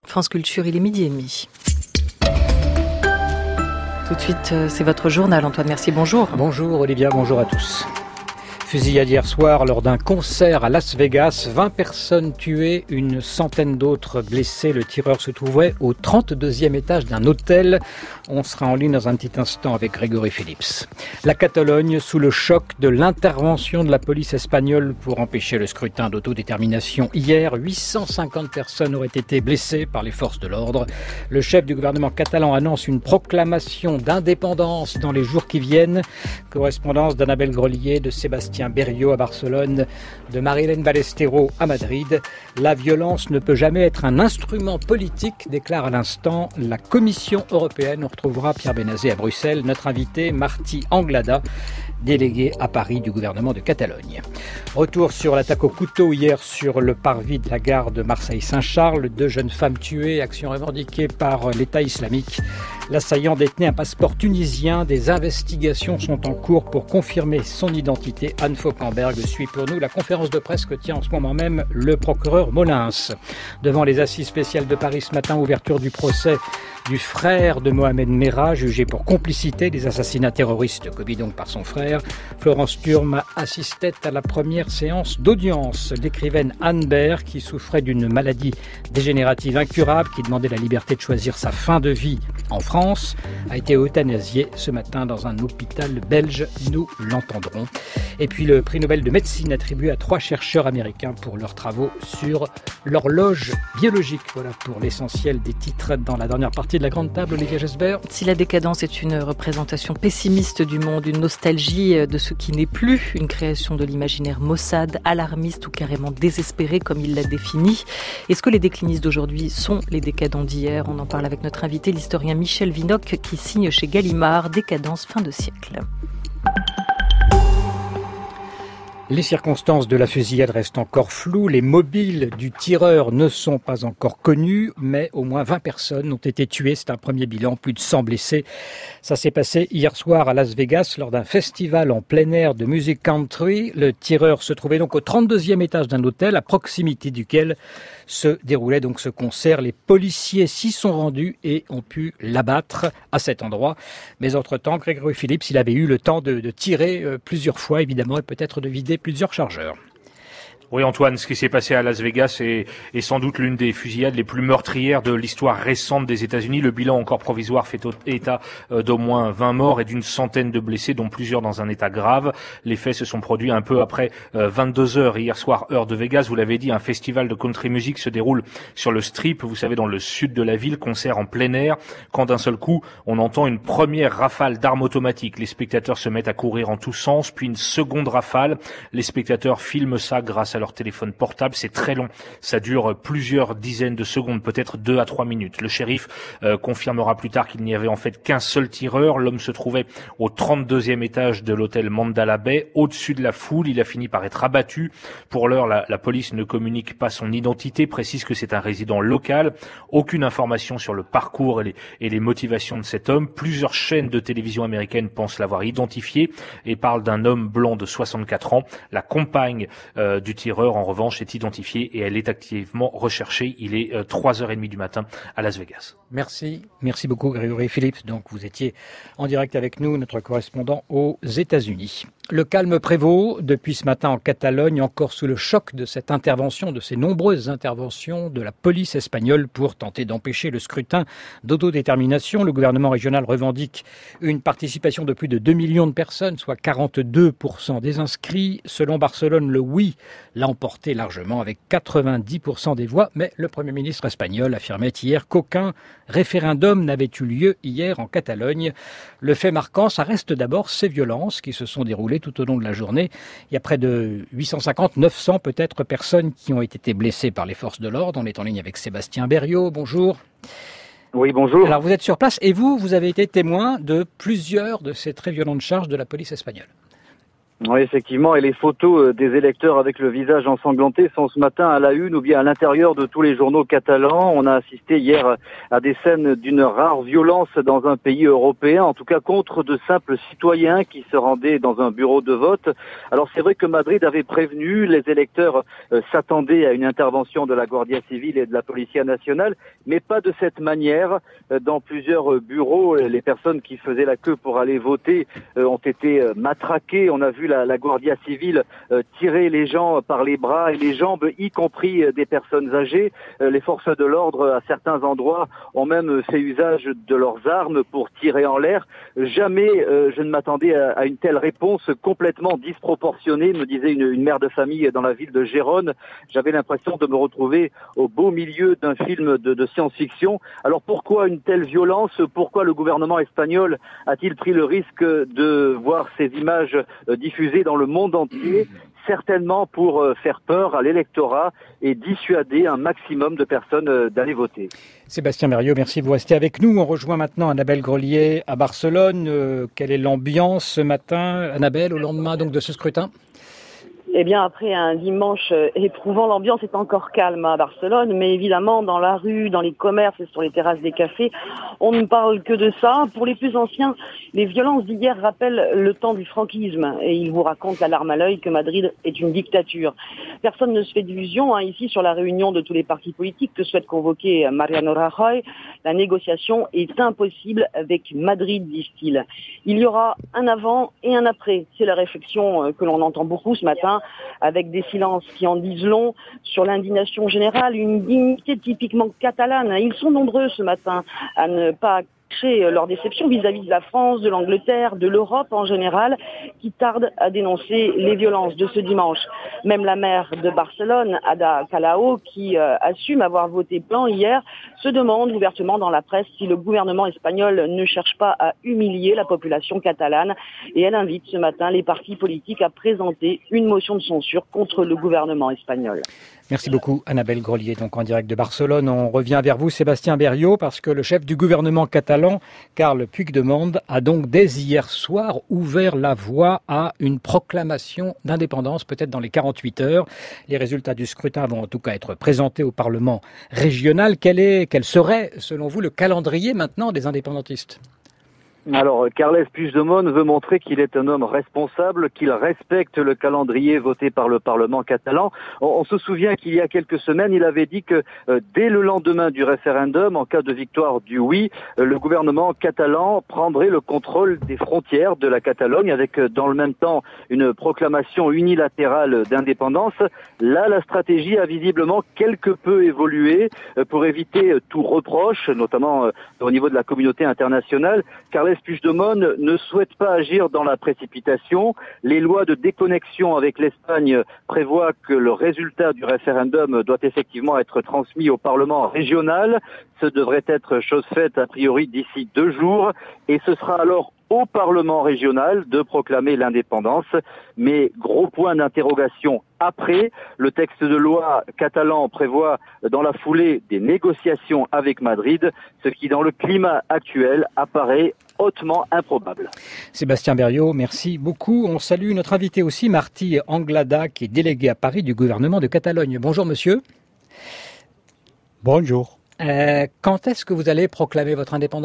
France Culture, il est 12h30. Tout de suite, c'est votre journal, Antoine. Merci, bonjour. Bonjour Olivia, bonjour à tous. Fusillade hier soir lors d'un concert à Las Vegas, 20 personnes tuées, une centaine d'autres blessées. Le tireur se trouvait au 32e étage d'un hôtel. On sera en ligne dans un petit instant avec Grégory Phillips. La Catalogne sous le choc de l'intervention de la police espagnole pour empêcher le scrutin d'autodétermination. Hier, 850 personnes auraient été blessées par les forces de l'ordre. Le chef du gouvernement catalan annonce une proclamation d'indépendance dans les jours qui viennent. Correspondance d'Annabelle Grelier, de Sébastien Berriot à Barcelone, de Marilène Ballestero à Madrid. La violence ne peut jamais être un instrument politique, déclare à l'instant la Commission européenne. On retrouvera Pierre Benazet à Bruxelles. Notre invité, Martí Anglada, délégué à Paris du gouvernement de Catalogne. Retour sur l'attaque au couteau hier sur le parvis de la gare de Marseille-Saint-Charles. 2 jeunes femmes tuées, action revendiquée par l'État islamique. L'assaillant détenait un passeport tunisien. Des investigations sont en cours pour confirmer son identité. Anne Fauquemberg suit pour nous la conférence de presse que tient en ce moment même le procureur Molins. Devant les assises spéciales de Paris ce matin, ouverture du procès du frère de Mohamed Merah, jugé pour complicité des assassinats terroristes commis donc par son frère. Florence Turme assistait à la première séance d'audience. L'écrivaine Anne Baer, qui souffrait d'une maladie dégénérative incurable, qui demandait la liberté de choisir sa fin de vie en France, a été euthanasiée ce matin dans un hôpital belge. Nous l'entendrons. Et puis le prix Nobel de médecine attribué à 3 chercheurs américains pour leurs travaux sur l'horloge biologique. Voilà pour l'essentiel des titres dans la dernière partie de la grande table. Olivier Gesbert. Si la décadence est une représentation pessimiste du monde, une nostalgie de ce qui n'est plus, une création de l'imaginaire maussade, alarmiste ou carrément désespéré comme il l'a défini, est-ce que les déclinistes d'aujourd'hui sont les décadents d'hier? On en parle avec notre invité, l'historien Michel Vinocq, qui signe chez Gallimard Décadence fin de siècle. Les circonstances de la fusillade restent encore floues. Les mobiles du tireur ne sont pas encore connus, mais au moins 20 personnes ont été tuées. C'est un premier bilan, plus de 100 blessés. Ça s'est passé hier soir à Las Vegas lors d'un festival en plein air de musique country. Le tireur se trouvait donc au 32e étage d'un hôtel, à proximité duquel se déroulait donc ce concert. Les policiers s'y sont rendus et ont pu l'abattre à cet endroit. Mais entre-temps, Grégory Phillips, il avait eu le temps de tirer plusieurs fois, évidemment, et peut-être de vider plusieurs chargeurs. Oui, Antoine, ce qui s'est passé à Las Vegas est sans doute l'une des fusillades les plus meurtrières de l'histoire récente des États-Unis. Le bilan encore provisoire fait état d'au moins 20 morts et d'une centaine de blessés, dont plusieurs dans un état grave. Les faits se sont produits un peu après 22 heures hier soir, heure de Vegas. Vous l'avez dit, un festival de country music se déroule sur le Strip, vous savez, dans le sud de la ville, concert en plein air. Quand d'un seul coup, on entend une première rafale d'armes automatiques. Les spectateurs se mettent à courir en tous sens, puis une seconde rafale. Les spectateurs filment ça grâce à leur téléphone portable. C'est très long. Ça dure plusieurs dizaines de secondes, peut-être 2 à 3 minutes. Le shérif confirmera plus tard qu'il n'y avait en fait qu'un seul tireur. L'homme se trouvait au 32e étage de l'hôtel Mandala Bay, au-dessus de la foule. Il a fini par être abattu. Pour l'heure, la police ne communique pas son identité, précise que c'est un résident local. Aucune information sur le parcours et les motivations de cet homme. Plusieurs chaînes de télévision américaines pensent l'avoir identifié et parlent d'un homme blanc de 64 ans. La compagne du tireur, en revanche, est identifiée et elle est activement recherchée. Il est 3h30 du matin à Las Vegas. Merci beaucoup Grégory Phillips. Donc vous étiez en direct avec nous, notre correspondant aux États-Unis. Le calme prévaut depuis ce matin en Catalogne, encore sous le choc de cette intervention, de ces nombreuses interventions de la police espagnole pour tenter d'empêcher le scrutin d'autodétermination. Le gouvernement régional revendique une participation de plus de 2 millions de personnes, soit 42% des inscrits. Selon Barcelone, le oui l'a emporté largement avec 90% des voix, mais le Premier ministre espagnol affirmait hier qu'aucun référendum n'avait eu lieu hier en Catalogne. Le fait marquant, ça reste d'abord ces violences qui se sont déroulées tout au long de la journée. Il y a près de 850, 900 peut-être personnes qui ont été blessées par les forces de l'ordre. On est en ligne avec Sébastien Berriot. Bonjour. Oui, bonjour. Alors vous êtes sur place et vous avez été témoin de plusieurs de ces très violentes charges de la police espagnole. Oui, effectivement, et les photos des électeurs avec le visage ensanglanté sont ce matin à la une ou bien à l'intérieur de tous les journaux catalans. On a assisté hier à des scènes d'une rare violence dans un pays européen, en tout cas contre de simples citoyens qui se rendaient dans un bureau de vote. Alors c'est vrai que Madrid avait prévenu, les électeurs s'attendaient à une intervention de la Guardia Civile et de la Policia Nationale, mais pas de cette manière. Dans plusieurs bureaux, les personnes qui faisaient la queue pour aller voter ont été matraquées. On a vu la Guardia Civile tirer les gens par les bras et les jambes, y compris des personnes âgées. Les forces de l'ordre, à certains endroits, ont même fait usage de leurs armes pour tirer en l'air. Jamais je ne m'attendais à une telle réponse complètement disproportionnée, me disait une mère de famille dans la ville de Gérone. J'avais l'impression de me retrouver au beau milieu d'un film de science-fiction. Alors pourquoi une telle violence? Pourquoi le gouvernement espagnol a-t-il pris le risque de voir ces images diffusées dans le monde entier? Certainement pour faire peur à l'électorat et dissuader un maximum de personnes d'aller voter. Sébastien Berriot, merci, vous restez avec nous. On rejoint maintenant Annabelle Grelier à Barcelone. Quelle est l'ambiance ce matin, Annabelle, au lendemain donc de ce scrutin? Eh bien, après un dimanche éprouvant, l'ambiance est encore calme à Barcelone, mais évidemment, dans la rue, dans les commerces et sur les terrasses des cafés, on ne parle que de ça. Pour les plus anciens, les violences d'hier rappellent le temps du franquisme et ils vous racontent la larme à l'œil que Madrid est une dictature. Personne ne se fait d'illusions, ici, sur la réunion de tous les partis politiques que souhaite convoquer Mariano Rajoy. La négociation est impossible avec Madrid, disent-ils. Il y aura un avant et un après. C'est la réflexion que l'on entend beaucoup ce matin, avec des silences qui en disent long sur l'indignation générale, une dignité typiquement catalane. Ils sont nombreux ce matin à ne pas cacher leur déception vis-à-vis de la France, de l'Angleterre, de l'Europe en général, qui tardent à dénoncer les violences de ce dimanche. Même la maire de Barcelone, Ada Colau, qui assume avoir voté blanc hier, se demande ouvertement dans la presse si le gouvernement espagnol ne cherche pas à humilier la population catalane. Et elle invite ce matin les partis politiques à présenter une motion de censure contre le gouvernement espagnol. Merci beaucoup Annabelle Grelier, donc en direct de Barcelone. On revient vers vous Sébastien Berriot, parce que le chef du gouvernement catalan, Carles Puigdemont, a donc dès hier soir ouvert la voie à une proclamation d'indépendance, peut-être dans les 48 heures. Les résultats du scrutin vont en tout cas être présentés au Parlement régional. Quel serait, selon vous, le calendrier maintenant des indépendantistes ? Alors, Carles Puigdemont veut montrer qu'il est un homme responsable, qu'il respecte le calendrier voté par le Parlement catalan. On se souvient qu'il y a quelques semaines, il avait dit que dès le lendemain du référendum, en cas de victoire du oui, le gouvernement catalan prendrait le contrôle des frontières de la Catalogne, avec dans le même temps une proclamation unilatérale d'indépendance. Là, la stratégie a visiblement quelque peu évolué pour éviter tout reproche, notamment au niveau de la communauté internationale. Carles Puigdemont ne souhaite pas agir dans la précipitation. Les lois de déconnexion avec l'Espagne prévoient que le résultat du référendum doit effectivement être transmis au Parlement régional. Ce devrait être chose faite a priori d'ici 2 jours et ce sera alors au Parlement régional de proclamer l'indépendance. Mais gros point d'interrogation après, le texte de loi catalan prévoit dans la foulée des négociations avec Madrid, ce qui dans le climat actuel apparaît hautement improbable. Sébastien Berriot, merci beaucoup. On salue notre invité aussi, Martí Anglada, qui est délégué à Paris du gouvernement de Catalogne. Bonjour monsieur. Bonjour. Quand est-ce que vous allez proclamer votre indépendance ?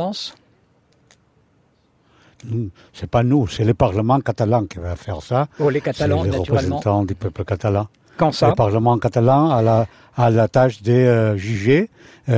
C'est pas nous, c'est le Parlement catalan qui va faire ça. Oh, les Catalans, c'est les naturellement. représentants du peuple catalan. Quand ça ? Le Parlement catalan a la tâche de juger.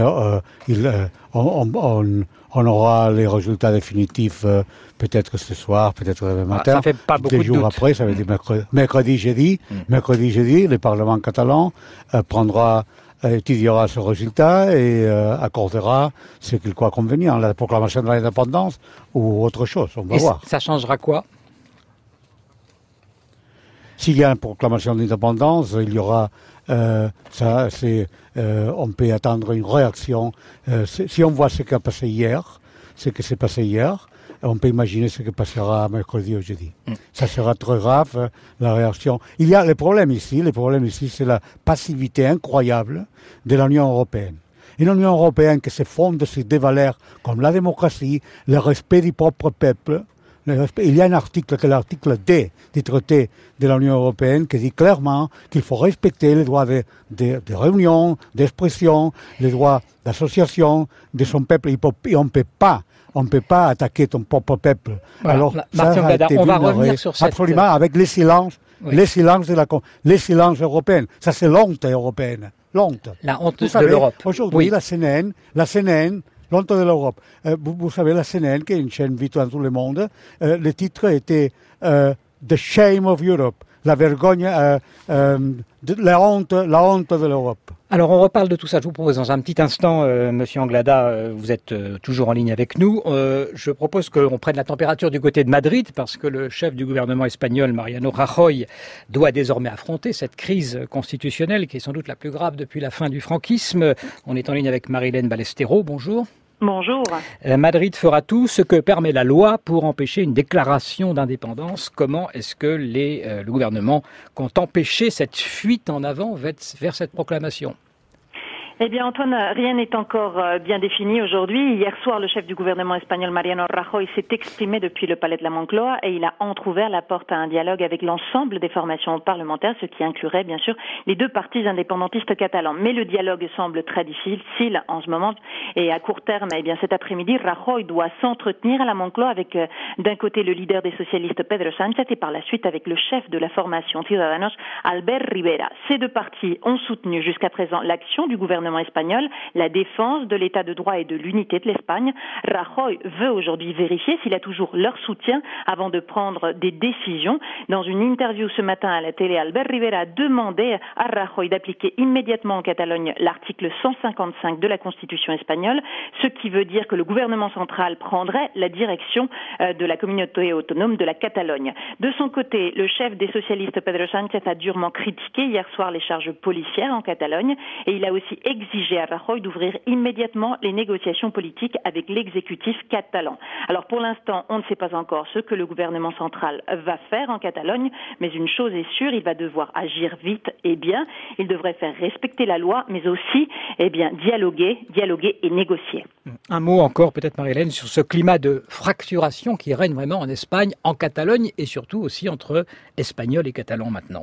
On aura les résultats définitifs peut-être ce soir, peut-être demain matin. Ça fait pas beaucoup de jours doute. après, ça veut dire mercredi, jeudi. Mercredi, jeudi, le Parlement catalan étudiera ce résultat et accordera ce qu'il croit convenir, la proclamation de l'indépendance ou autre chose. On va voir. Ça changera quoi ? S'il y a une proclamation d'indépendance, il y aura, on peut attendre une réaction. Si on voit ce qui s'est passé hier, on peut imaginer ce qui passera mercredi ou jeudi. Ça sera très grave, la réaction. Il y a le problème ici, c'est la passivité incroyable de l'Union européenne. Une Union européenne qui se fonde sur des valeurs comme la démocratie, le respect du propre peuple, Il y a un article, qui est l'article D du traité de l'Union européenne, qui dit clairement qu'il faut respecter les droits de réunion, d'expression, les droits d'association de son peuple. On ne peut pas attaquer ton propre peuple. Voilà. Alors, Martin Anglada, on va revenir sur cette... Absolument, avec les silences, les silences européens. Ça, c'est l'honte européenne. L'honte. La honte vous savez, de l'Europe. Aujourd'hui, la CNN, l'honte de l'Europe. Vous savez, la CNN, qui est une chaîne vite dans tout le monde, le titre était The Shame of Europe, la vergogne, la honte de l'Europe. Alors on reparle de tout ça. Je vous propose dans un petit instant, Monsieur Anglada, vous êtes toujours en ligne avec nous. Je propose qu'on prenne la température du côté de Madrid parce que le chef du gouvernement espagnol, Mariano Rajoy, doit désormais affronter cette crise constitutionnelle qui est sans doute la plus grave depuis la fin du franquisme. On est en ligne avec Marilène Ballesteros. Bonjour. Bonjour. Madrid fera tout ce que permet la loi pour empêcher une déclaration d'indépendance. Comment est-ce que le gouvernement compte empêcher cette fuite en avant vers cette proclamation ? Eh bien, Antoine, rien n'est encore bien défini aujourd'hui. Hier soir, le chef du gouvernement espagnol, Mariano Rajoy, s'est exprimé depuis le palais de la Moncloa et il a entrouvert la porte à un dialogue avec l'ensemble des formations parlementaires, ce qui inclurait, bien sûr, les deux partis indépendantistes catalans. Mais le dialogue semble très difficile en ce moment et à court terme, eh bien, cet après-midi, Rajoy doit s'entretenir à la Moncloa avec, d'un côté, le leader des socialistes, Pedro Sánchez, et par la suite avec le chef de la formation Ciudadanos, Albert Rivera. Ces deux partis ont soutenu jusqu'à présent l'action du gouvernement espagnol, la défense de l'état de droit et de l'unité de l'Espagne. Rajoy veut aujourd'hui vérifier s'il a toujours leur soutien avant de prendre des décisions. Dans une interview ce matin à la télé, Albert Rivera demandait à Rajoy d'appliquer immédiatement en Catalogne l'article 155 de la Constitution espagnole, ce qui veut dire que le gouvernement central prendrait la direction de la communauté autonome de la Catalogne. De son côté, le chef des socialistes, Pedro Sánchez, a durement critiqué hier soir les charges policières en Catalogne et il a aussi exigé à Rajoy d'ouvrir immédiatement les négociations politiques avec l'exécutif catalan. Alors pour l'instant, on ne sait pas encore ce que le gouvernement central va faire en Catalogne, mais une chose est sûre, il va devoir agir vite et bien. Il devrait faire respecter la loi, mais aussi dialoguer et négocier. Un mot encore peut-être, Marie-Hélène, sur ce climat de fracturation qui règne vraiment en Espagne, en Catalogne et surtout aussi entre Espagnols et Catalans maintenant.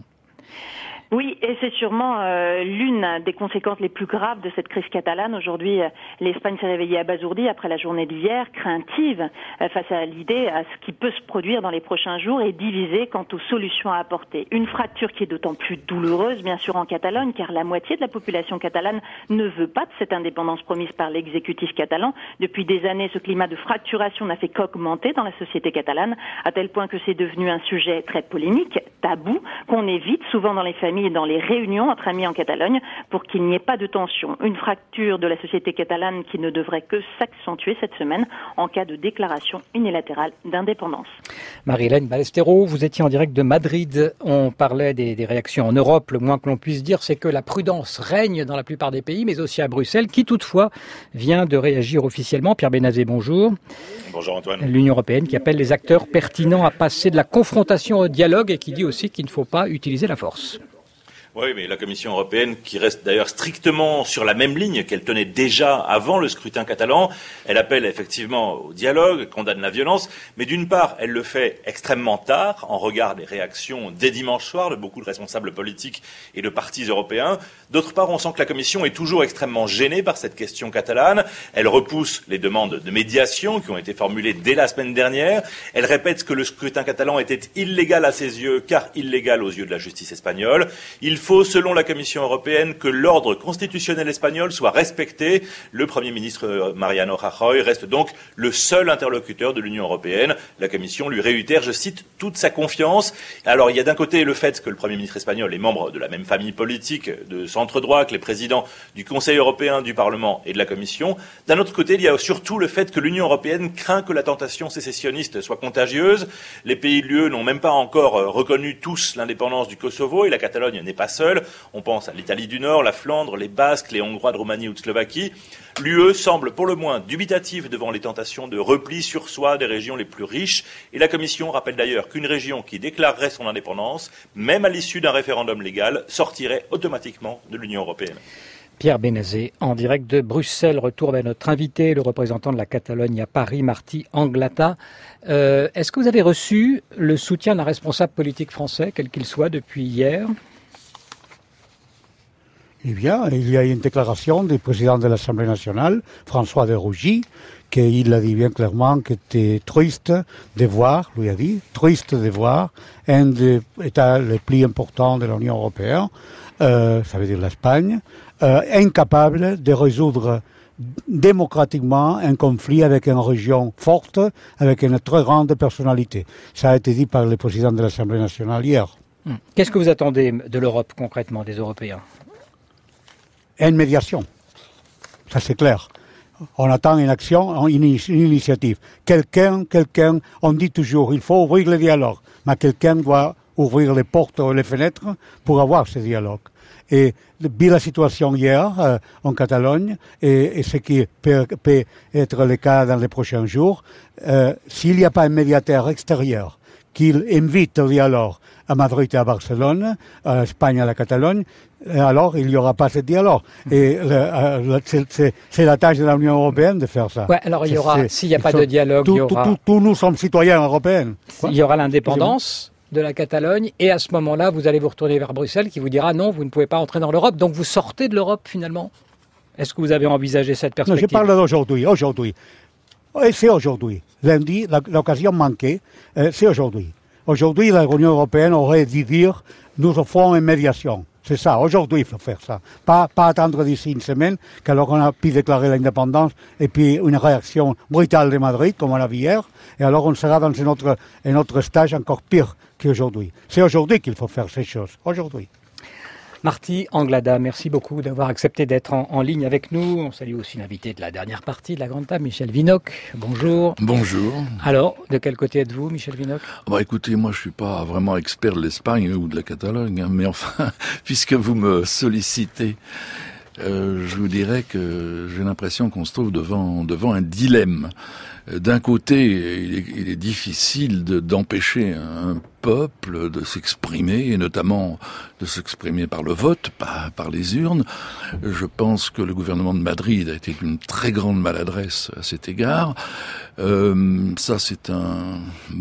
Oui, et c'est sûrement l'une des conséquences les plus graves de cette crise catalane. Aujourd'hui, l'Espagne s'est réveillée abasourdie après la journée d'hier, craintive face à l'idée à ce qui peut se produire dans les prochains jours et divisée quant aux solutions à apporter. Une fracture qui est d'autant plus douloureuse, bien sûr, en Catalogne, car la moitié de la population catalane ne veut pas de cette indépendance promise par l'exécutif catalan. Depuis des années, ce climat de fracturation n'a fait qu'augmenter dans la société catalane, à tel point que c'est devenu un sujet très polémique, tabou, qu'on évite souvent dans les familles et dans les réunions entre amis en Catalogne pour qu'il n'y ait pas de tension. Une fracture de la société catalane qui ne devrait que s'accentuer cette semaine en cas de déclaration unilatérale d'indépendance. Marie-Hélène Ballesteros, vous étiez en direct de Madrid. On parlait des réactions en Europe. Le moins que l'on puisse dire, c'est que la prudence règne dans la plupart des pays, mais aussi à Bruxelles, qui toutefois vient de réagir officiellement. Pierre Benazé, bonjour. Bonjour Antoine. L'Union européenne qui appelle les acteurs pertinents à passer de la confrontation au dialogue et qui dit aussi qu'il ne faut pas utiliser la force. Oui, mais la Commission européenne, qui reste d'ailleurs strictement sur la même ligne qu'elle tenait déjà avant le scrutin catalan, elle appelle effectivement au dialogue, condamne la violence, mais d'une part, elle le fait extrêmement tard, en regard des réactions dès dimanche soir de beaucoup de responsables politiques et de partis européens. D'autre part, on sent que la Commission est toujours extrêmement gênée par cette question catalane. Elle repousse les demandes de médiation qui ont été formulées dès la semaine dernière. Elle répète que le scrutin catalan était illégal à ses yeux, car illégal aux yeux de la justice espagnole. Il faut, selon la Commission européenne, que l'ordre constitutionnel espagnol soit respecté. Le Premier ministre Mariano Rajoy reste donc le seul interlocuteur de l'Union européenne. La Commission lui réitère, je cite, toute sa confiance. Alors, il y a d'un côté le fait que le Premier ministre espagnol est membre de la même famille politique de centre-droit que les présidents du Conseil européen, du Parlement et de la Commission. D'un autre côté, il y a surtout le fait que l'Union européenne craint que la tentation sécessionniste soit contagieuse. Les pays de l'UE n'ont même pas encore reconnu tous l'indépendance du Kosovo et la Catalogne n'est pas seule. On pense à l'Italie du Nord, la Flandre, les Basques, les Hongrois de Roumanie ou de Slovaquie. L'UE semble pour le moins dubitative devant les tentations de repli sur soi des régions les plus riches. Et la Commission rappelle d'ailleurs qu'une région qui déclarerait son indépendance, même à l'issue d'un référendum légal, sortirait automatiquement de l'Union européenne. Pierre Benazet, en direct de Bruxelles. Retour vers notre invité, le représentant de la Catalogne à Paris, Martí Anglada. Est-ce que vous avez reçu le soutien d'un responsable politique français, quel qu'il soit, depuis hier ? Eh bien, il y a une déclaration du président de l'Assemblée nationale, François de Rugy, qu'il a dit bien clairement qu'il était triste de voir, lui a dit, triste de voir un des États les plus importants de l'Union européenne, ça veut dire l'Espagne, incapable de résoudre démocratiquement un conflit avec une région forte, avec une très grande personnalité. Ça a été dit par le président de l'Assemblée nationale hier. Qu'est-ce que vous attendez de l'Europe concrètement, des Européens ? Une médiation, ça c'est clair. On attend une action, une initiative. Quelqu'un, on dit toujours, il faut ouvrir le dialogue, mais quelqu'un doit ouvrir les portes ou les fenêtres pour avoir ce dialogue. Et vu la situation hier en Catalogne, et ce qui peut être le cas dans les prochains jours, s'il n'y a pas un médiateur extérieur qui invite au dialogue à Madrid et à Barcelone, à l'Espagne et à la Catalogne, alors il n'y aura pas ce dialogue. Et c'est la tâche de l'Union européenne de faire ça. Ouais, alors il y aura, s'il n'y a pas de dialogue, il y aura... Tous nous sommes citoyens européens. Il y aura l'indépendance de la Catalogne, et à ce moment-là, vous allez vous retourner vers Bruxelles qui vous dira non, vous ne pouvez pas entrer dans l'Europe, donc vous sortez de l'Europe finalement. Est-ce que vous avez envisagé cette perspective ? Non, je parle d'aujourd'hui. Et c'est aujourd'hui. Lundi, l'occasion manquée, c'est aujourd'hui. Aujourd'hui, l'Union européenne aurait dû dire nous offrons une médiation. C'est ça, aujourd'hui il faut faire ça. Pas attendre d'ici une semaine, qu'alors on a pu déclarer l'indépendance et puis une réaction brutale de Madrid, comme on l'a vu hier, et alors on sera dans un autre stage encore pire qu'aujourd'hui. C'est aujourd'hui qu'il faut faire ces choses, aujourd'hui. Martí Anglada, merci beaucoup d'avoir accepté d'être en ligne avec nous. On salue aussi l'invité de la dernière partie de la Grande Table, Michel Vinocq. Bonjour. Bonjour. Alors, de quel côté êtes-vous, Michel Vinocq ? Écoutez, moi je suis pas vraiment expert de l'Espagne ou de la Catalogne, mais enfin, puisque vous me sollicitez, je vous dirais que j'ai l'impression qu'on se trouve devant un dilemme. D'un côté, il est difficile d'empêcher un peuple de s'exprimer, et notamment de s'exprimer par le vote, par les urnes. Je pense que le gouvernement de Madrid a été d'une très grande maladresse à cet égard. Ça, c'est un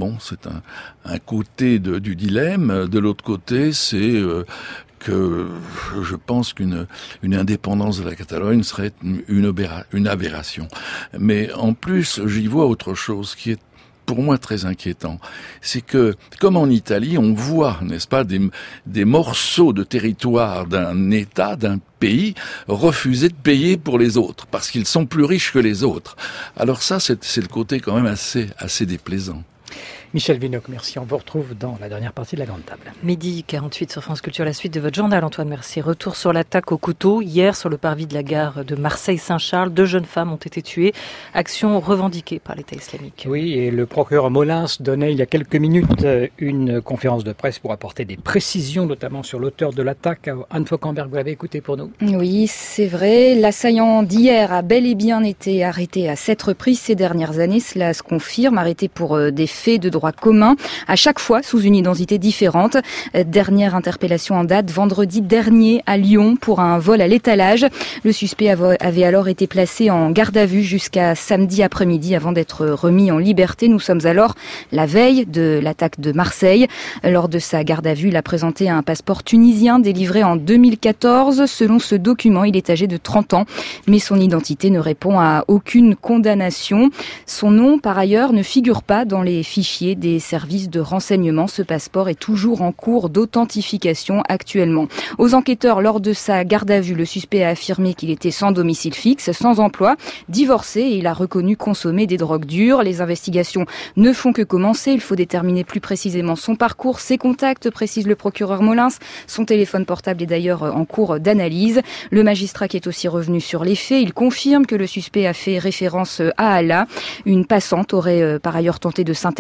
côté du dilemme. De l'autre côté, c'est que je pense qu'une indépendance de la Catalogne serait une aberration. Mais en plus, j'y vois autre chose qui est pour moi très inquiétant. C'est que, comme en Italie, on voit, n'est-ce pas, des morceaux de territoire d'un État, d'un pays, refuser de payer pour les autres, parce qu'ils sont plus riches que les autres. Alors ça, c'est le côté quand même assez déplaisant. Michel Vinocq, merci. On vous retrouve dans la dernière partie de la Grande Table. Midi 48 sur France Culture, la suite de votre journal, Antoine Mercier. Retour sur l'attaque au couteau. Hier, sur le parvis de la gare de Marseille-Saint-Charles, 2 jeunes femmes ont été tuées. Action revendiquée par l'État islamique. Oui, et le procureur Molins donnait il y a quelques minutes une conférence de presse pour apporter des précisions, notamment sur l'auteur de l'attaque. Anne Fauquemberg, vous l'avez écouté pour nous ? Oui, c'est vrai. L'assaillant d'hier a bel et bien été arrêté à 7 reprises ces dernières années. Cela se confirme. Arrêté pour des faits de droit commun, à chaque fois sous une identité différente. Dernière interpellation en date, vendredi dernier à Lyon pour un vol à l'étalage. Le suspect avait alors été placé en garde à vue jusqu'à samedi après-midi avant d'être remis en liberté. Nous sommes alors la veille de l'attaque de Marseille. Lors de sa garde à vue, il a présenté un passeport tunisien délivré en 2014. Selon ce document, il est âgé de 30 ans, mais son identité ne répond à aucune condamnation. Son nom, par ailleurs, ne figure pas dans les fichiers des services de renseignement. Ce passeport est toujours en cours d'authentification actuellement. Aux enquêteurs, lors de sa garde à vue, le suspect a affirmé qu'il était sans domicile fixe, sans emploi, divorcé, et il a reconnu consommer des drogues dures. Les investigations ne font que commencer. Il faut déterminer plus précisément son parcours, ses contacts, précise le procureur Molins. Son téléphone portable est d'ailleurs en cours d'analyse. Le magistrat qui est aussi revenu sur les faits, il confirme que le suspect a fait référence à Allah. Une passante aurait par ailleurs tenté de s'interposer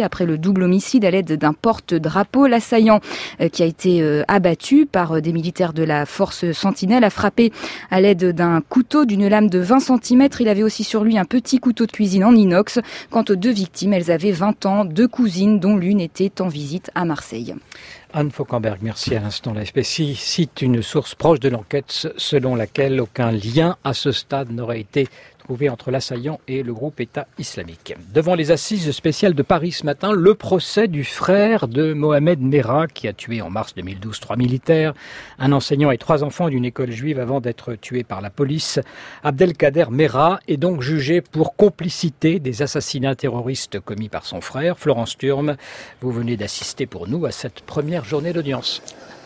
tué après le double homicide à l'aide d'un porte-drapeau. L'assaillant qui a été abattu par des militaires de la force Sentinelle a frappé à l'aide d'un couteau d'une lame de 20 cm. Il avait aussi sur lui un petit couteau de cuisine en inox. Quant aux 2 victimes, elles avaient 20 ans, 2 cousines dont l'une était en visite à Marseille. Anne Fauquemberg, merci. À l'instant, la FPC cite une source proche de l'enquête selon laquelle aucun lien à ce stade n'aurait été trouvé entre l'assaillant et le groupe État islamique. Devant les assises spéciales de Paris ce matin, le procès du frère de Mohamed Merah, qui a tué en mars 2012 3 militaires, un enseignant et 3 enfants d'une école juive avant d'être tué par la police. Abdelkader Merah est donc jugé pour complicité des assassinats terroristes commis par son frère. Florence Turme, vous venez d'assister pour nous à cette première journée d'audience.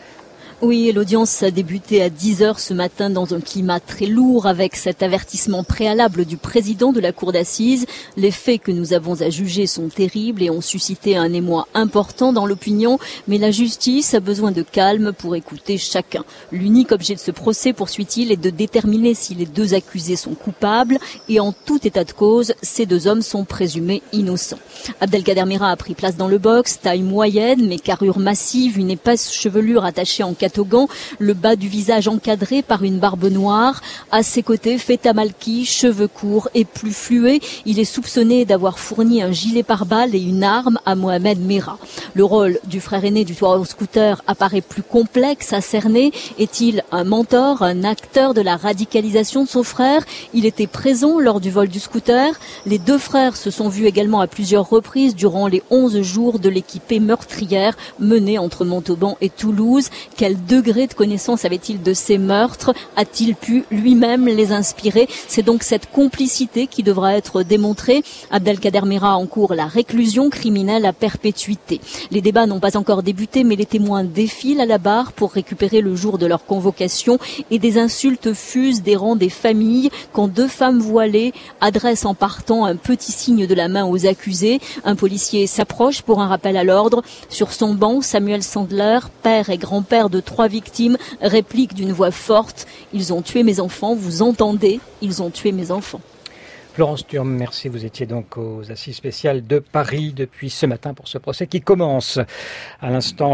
Oui, l'audience a débuté à 10h ce matin dans un climat très lourd avec cet avertissement préalable du président de la cour d'assises. Les faits que nous avons à juger sont terribles et ont suscité un émoi important dans l'opinion, mais la justice a besoin de calme pour écouter chacun. L'unique objet de ce procès, poursuit-il, est de déterminer si les 2 accusés sont coupables et en tout état de cause, ces 2 hommes sont présumés innocents. Abdelkader Merah a pris place dans le box, taille moyenne mais carrure massive, une épaisse chevelure attachée en catogan, le bas du visage encadré par une barbe noire. À ses côtés, Feta Malki, cheveux courts et plus fluets. Il est soupçonné d'avoir fourni un gilet pare-balles et une arme à Mohamed Merah. Le rôle du frère aîné du tueur au scooter apparaît plus complexe à cerner. Est-il un mentor, un acteur de la radicalisation de son frère? Il était présent lors du vol du scooter. Les 2 frères se sont vus également à plusieurs reprises durant les 11 jours de l'équipée meurtrière menée entre Montauban et Toulouse. Quel degré de connaissance avait-il de ces meurtres? A-t-il pu lui-même les inspirer? C'est donc cette complicité qui devra être démontrée. Abdelkader Merah encourt la réclusion criminelle à perpétuité. Les débats n'ont pas encore débuté, mais les témoins défilent à la barre pour récupérer le jour de leur convocation et des insultes fusent des rangs des familles quand 2 femmes voilées adressent en partant un petit signe de la main aux accusés. Un policier s'approche pour un rappel à l'ordre. Sur son banc, Samuel Sandler, père et grand-père de 3 victimes, réplique d'une voix forte: « Ils ont tué mes enfants, vous entendez? Ils ont tué mes enfants. » Florence Turme, merci. Vous étiez donc aux assises spéciales de Paris depuis ce matin pour ce procès qui commence. À l'instant,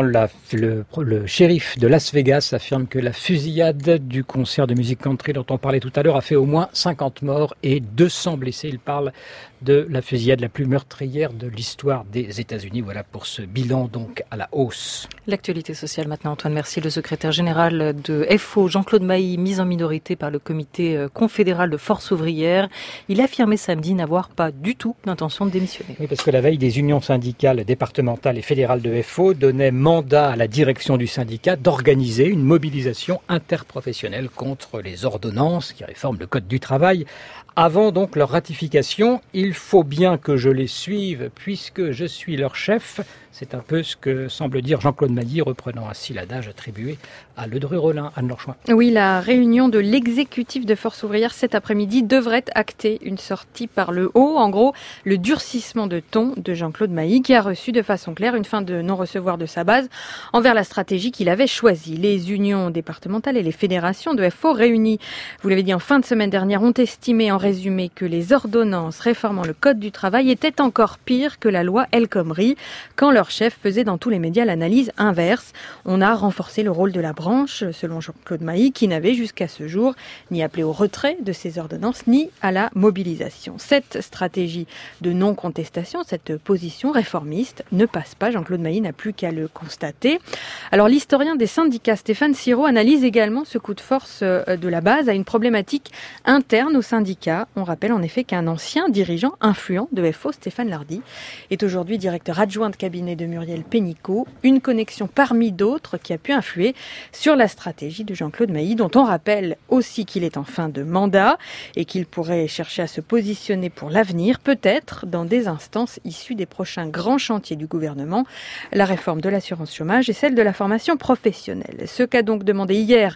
le shérif de Las Vegas affirme que la fusillade du concert de musique country dont on parlait tout à l'heure a fait au moins 50 morts et 200 blessés. Il parle de la fusillade la plus meurtrière de l'histoire des États-Unis. Voilà pour ce bilan donc à la hausse. L'actualité sociale maintenant, Antoine Mercier, le secrétaire général de FO, Jean-Claude Mailly, mis en minorité par le comité confédéral de force ouvrière. Il a affirmé samedi n'avoir pas du tout l'intention de démissionner. Oui, parce que la veille, des unions syndicales départementales et fédérales de FO donnaient mandat à la direction du syndicat d'organiser une mobilisation interprofessionnelle contre les ordonnances qui réforment le Code du travail. Avant donc leur ratification, il faut bien que je les suive puisque je suis leur chef. C'est un peu ce que semble dire Jean-Claude Mailly, reprenant ainsi l'adage attribué à Ledru-Rollin. Anne Lorchoin. Oui, la réunion de l'exécutif de Force ouvrière cet après-midi devrait acter une sortie par le haut. En gros, le durcissement de ton de Jean-Claude Mailly qui a reçu de façon claire une fin de non-recevoir de sa base envers la stratégie qu'il avait choisie. Les unions départementales et les fédérations de FO réunies, vous l'avez dit, en fin de semaine dernière, ont estimé en résumé que les ordonnances réformant le Code du travail étaient encore pires que la loi El Khomri, quand leur chef faisait dans tous les médias l'analyse inverse. On a renforcé le rôle de la branche, selon Jean-Claude Mailly, qui n'avait jusqu'à ce jour ni appelé au retrait de ces ordonnances, ni à la mobilisation. Cette stratégie de non-contestation, cette position réformiste, ne passe pas. Jean-Claude Mailly n'a plus qu'à le constater. Alors l'historien des syndicats, Stéphane Siro, analyse également ce coup de force de la base à une problématique interne au syndicat. On rappelle en effet qu'un ancien dirigeant influent de FO, Stéphane Lardy, est aujourd'hui directeur adjoint de cabinet de Muriel Pénicaud, une connexion parmi d'autres qui a pu influer sur la stratégie de Jean-Claude Mailly, dont on rappelle aussi qu'il est en fin de mandat et qu'il pourrait chercher à se positionner pour l'avenir, peut-être dans des instances issues des prochains grands chantiers du gouvernement, la réforme de l'assurance chômage et celle de la formation professionnelle. Ce qu'a donc demandé hier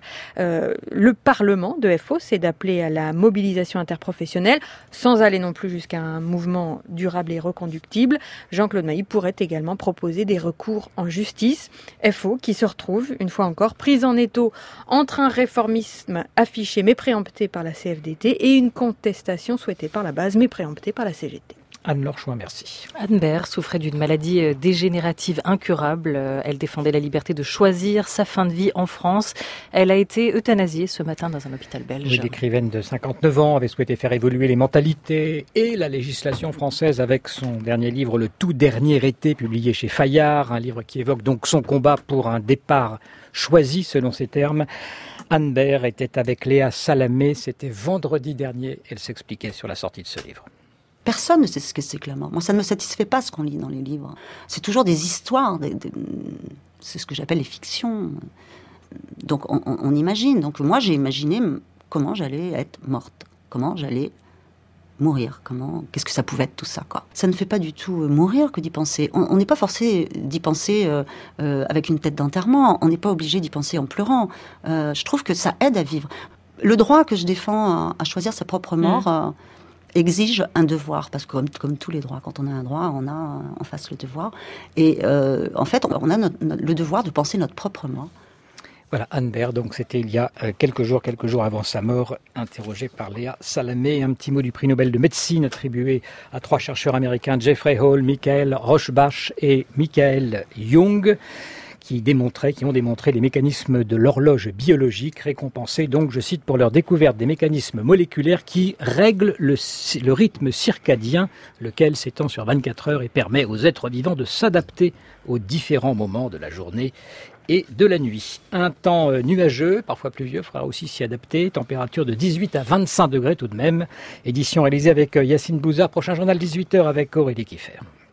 le Parlement de FO, c'est d'appeler à la mobilisation interprofessionnelle, sans aller non plus jusqu'à un mouvement durable et reconductible. Jean-Claude Mailly pourrait également proposer des recours en justice. FO qui se retrouve, une fois encore, prise en étau entre un réformisme affiché mais préempté par la CFDT et une contestation souhaitée par la base mais préemptée par la CGT. Anne-Laure Chouin, merci. Anne Baer souffrait d'une maladie dégénérative incurable. Elle défendait la liberté de choisir sa fin de vie en France. Elle a été euthanasiée ce matin dans un hôpital belge. Oui, l'écrivaine de 59 ans avait souhaité faire évoluer les mentalités et la législation française avec son dernier livre, Le tout dernier été, publié chez Fayard, un livre qui évoque donc son combat pour un départ choisi selon ses termes. Anne Baer était avec Léa Salamé, c'était vendredi dernier, elle s'expliquait sur la sortie de ce livre. Personne ne sait ce que c'est que la mort. Moi, ça ne me satisfait pas ce qu'on lit dans les livres. C'est toujours des histoires, c'est ce que j'appelle les fictions. Donc on imagine. Donc moi, j'ai imaginé comment j'allais être morte, comment j'allais mourir, qu'est-ce que ça pouvait être tout ça, quoi. Ça ne fait pas du tout mourir que d'y penser. On n'est pas forcé d'y penser avec une tête d'enterrement. On n'est pas obligé d'y penser en pleurant. Je trouve que ça aide à vivre. Le droit que je défends à choisir sa propre mort exige un devoir, parce que comme tous les droits, quand on a un droit, on a en face le devoir. Et en fait, on a le devoir de penser notre propre mort. Voilà, Anne Baer, donc c'était il y a quelques jours avant sa mort, interrogée par Léa Salamé. Un petit mot du prix Nobel de médecine attribué à 3 chercheurs américains, Jeffrey Hall, Michael Rochbach et Michael Young, qui ont démontré les mécanismes de l'horloge biologique, récompensés donc, je cite, pour leur découverte des mécanismes moléculaires qui règlent le rythme circadien, lequel s'étend sur 24 heures et permet aux êtres vivants de s'adapter aux différents moments de la journée et de la nuit. Un temps nuageux, parfois pluvieux, faudra aussi s'y adapter. Température de 18 à 25 degrés tout de même. Édition réalisée avec Yacine Bouzard. Prochain journal 18h avec Aurélie Kiffer.